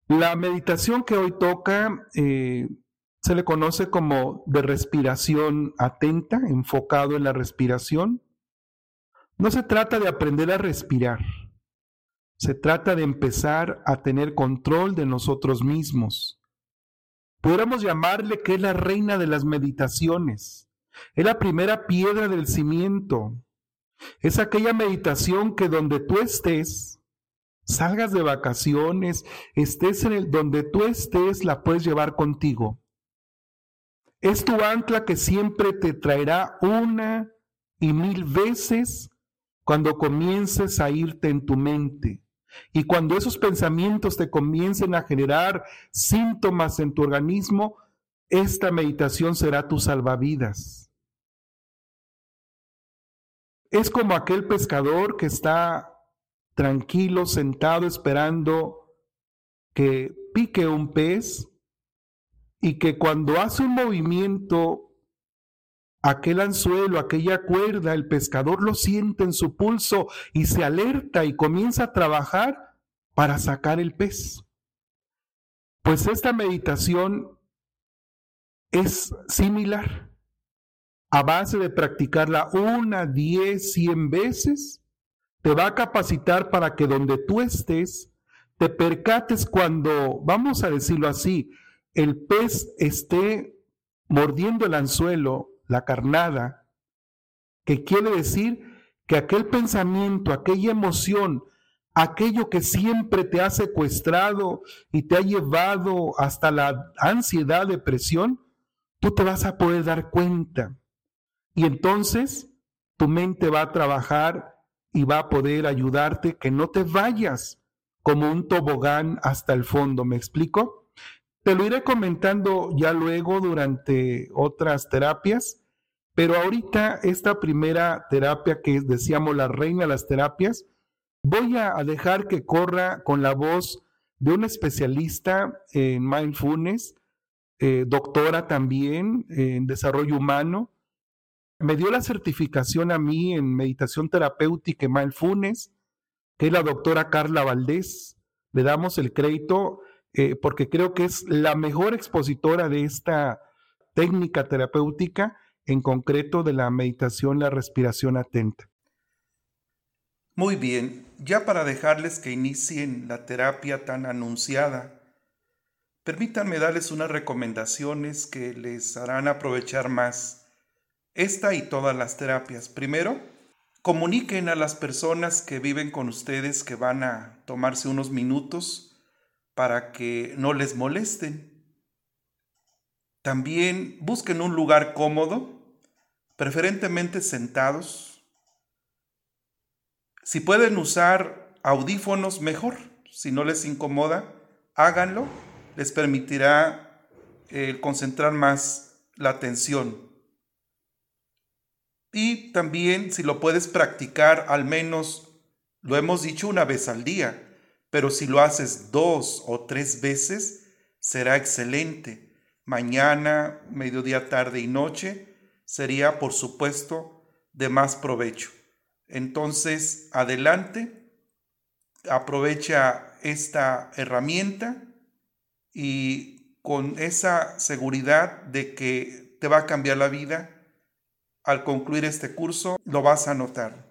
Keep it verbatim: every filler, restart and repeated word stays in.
La meditación que hoy toca eh, se le conoce como de respiración atenta, enfocado en la respiración. No se trata de aprender a respirar, se trata de empezar a tener control de nosotros mismos. Podríamos llamarle que es la reina de las meditaciones. Es la primera piedra del cimiento. Es aquella meditación que donde tú estés, salgas de vacaciones, estés en el donde tú estés, la puedes llevar contigo. Es tu ancla que siempre te traerá una y mil veces cuando comiences a irte en tu mente. Y cuando esos pensamientos te comiencen a generar síntomas en tu organismo, esta meditación será tu salvavidas. Es como aquel pescador que está tranquilo, sentado, esperando que pique un pez y que cuando hace un movimiento, aquel anzuelo, aquella cuerda, el pescador lo siente en su pulso y se alerta y comienza a trabajar para sacar el pez. Pues esta meditación es similar. A base de practicarla una, diez, cien veces, te va a capacitar para que donde tú estés, te percates cuando, vamos a decirlo así, el pez esté mordiendo el anzuelo, la carnada, que quiere decir que aquel pensamiento, aquella emoción, aquello que siempre te ha secuestrado y te ha llevado hasta la ansiedad, depresión, tú te vas a poder dar cuenta. Y entonces tu mente va a trabajar y va a poder ayudarte que no te vayas como un tobogán hasta el fondo. ¿Me explico? Te lo iré comentando ya luego durante otras terapias, pero ahorita esta primera terapia que decíamos la reina de las terapias, voy a dejar que corra con la voz de una especialista en mindfulness, eh, doctora también en desarrollo humano. Me dio la certificación a mí en meditación terapéutica y mindfulness, que es la doctora Carla Valdés. Le damos el crédito eh, porque creo que es la mejor expositora de esta técnica terapéutica, en concreto de la meditación, la respiración atenta. Muy bien, ya para dejarles que inicien la terapia tan anunciada, permítanme darles unas recomendaciones que les harán aprovechar más esta y todas las terapias. Primero, comuniquen a las personas que viven con ustedes que van a tomarse unos minutos para que no les molesten. También busquen un lugar cómodo, preferentemente sentados. Si pueden usar audífonos, mejor. Si no les incomoda, háganlo. Les permitirá eh, concentrar más la atención. Y también, si lo puedes practicar, al menos, lo hemos dicho, una vez al día. Pero si lo haces dos o tres veces, será excelente. Mañana, mediodía, tarde y noche sería, por supuesto, de más provecho. Entonces, adelante, aprovecha esta herramienta y con esa seguridad de que te va a cambiar la vida, al concluir este curso lo vas a notar.